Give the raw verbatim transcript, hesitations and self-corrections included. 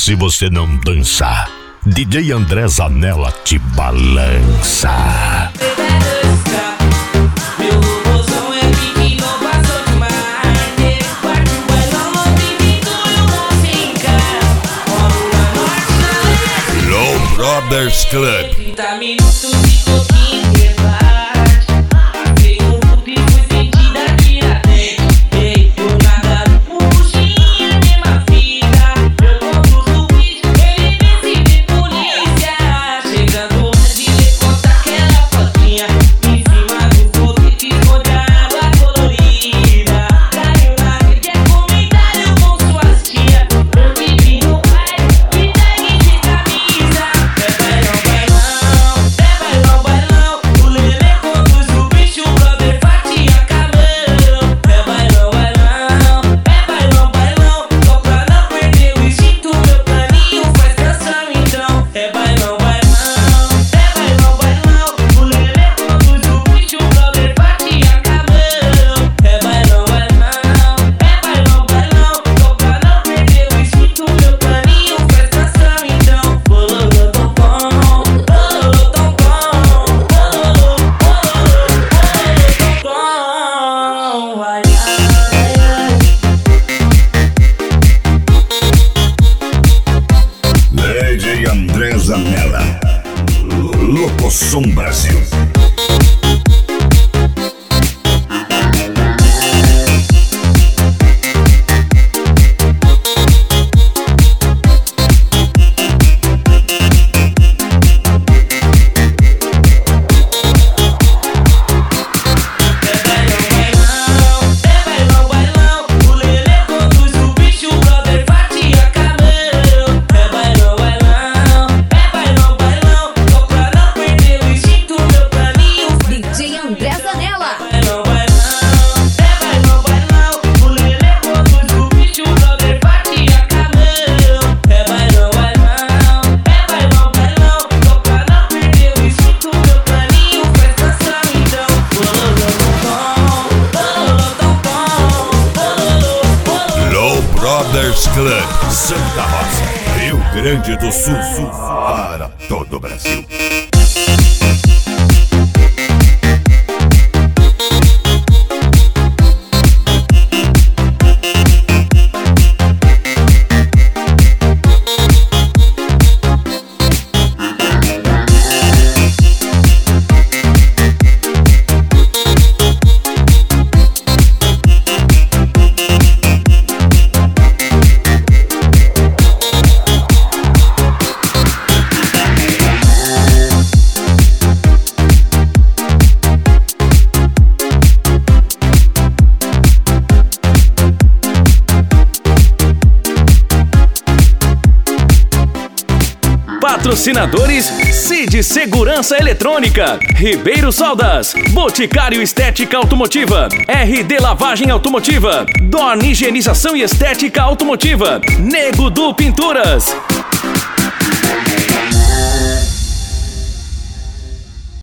se você não dança. D J André Zanella te balança. Low Brothers Club. trinta minutos de toquinho debate. Passei um puto e fui sentida tiradentes. Ei, por nada puxinha, mesma fita. Eu compro o bicho, ele vê se vê polícia. Chegando antes de conta aquela fotinha. Em cima do fogo que esconde a água colorida. Caiu na rede, é comentário com suas tia. Eu que vi no pai, me segue de camisa. D J André Zanella, Locosom Brasil. Brothers Club, Santa Rosa, Rio Grande do Sul, Sul para todo o Brasil. Patrocinadores: Cid Segurança Eletrônica, Ribeiro Soldas, Boticário Estética Automotiva, R D Lavagem Automotiva, Dorne Higienização e Estética Automotiva, Nego do Pinturas.